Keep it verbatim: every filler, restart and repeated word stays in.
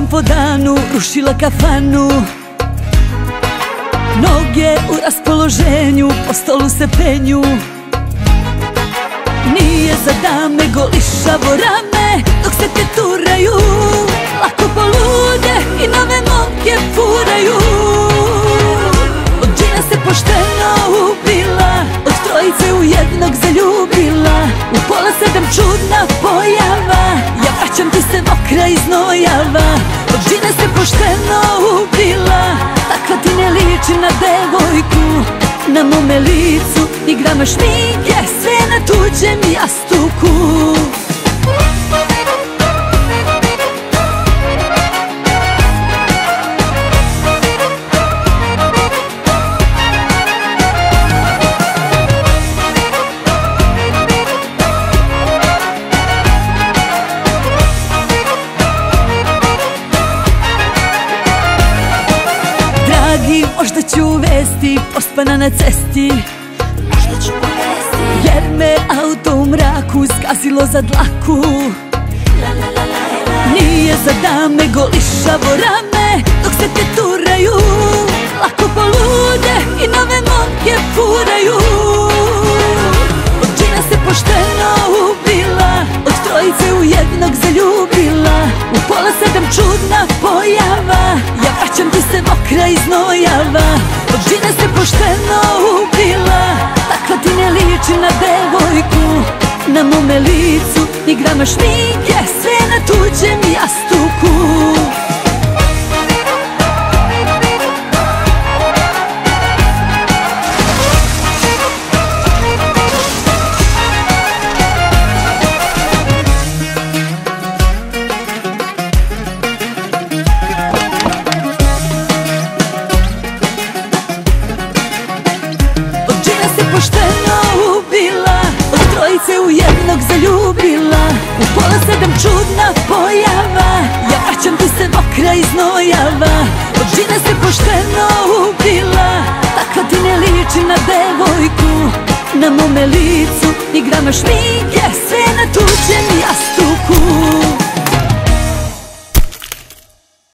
po danu, rušila kafanu. Noge u raspoloženju, po stolu se penju. Nije za dame golišavo rame, dok se te turaju. Lako polude i nove momke furaju. Od džina se pošteno ubila, od trojice u jednog zaljubila. U pola sedam čudna pojava, ja vraćam ti se mokra i znojava. Od džina se pošteno ubila, takva ti ne liči na devojku. Na mome licu ni grama šminke, sve na tuđem jastuku. Dragi, možda ću vesti, pospana na cesti. Možda ću povesti, jer me auto u mraku zgazilo za dlaku. Nije za dame golišavo rame, dok se te turaju. Lako polude i nove momke furaju. Od džina se pošteno ubila, od trojice u jednog zaljubila. U pola sedam čudna pojava, ja vraćam ti se mokra i znojava. Od džina se pošteno ubila, takva ti ne liči na devojku. Na mome licu ni grama šminke, sve na tuđem jastuku. Pošteno ubila, od trojice u jednog zaljubila. U pola sedam čudna pojava, ja vraćam ti se mokra i znojava. Od džina se pošteno ubila, takva ti ne liči na devojku. Na mome licu ni grama šminke, sve na tuđem jastuku.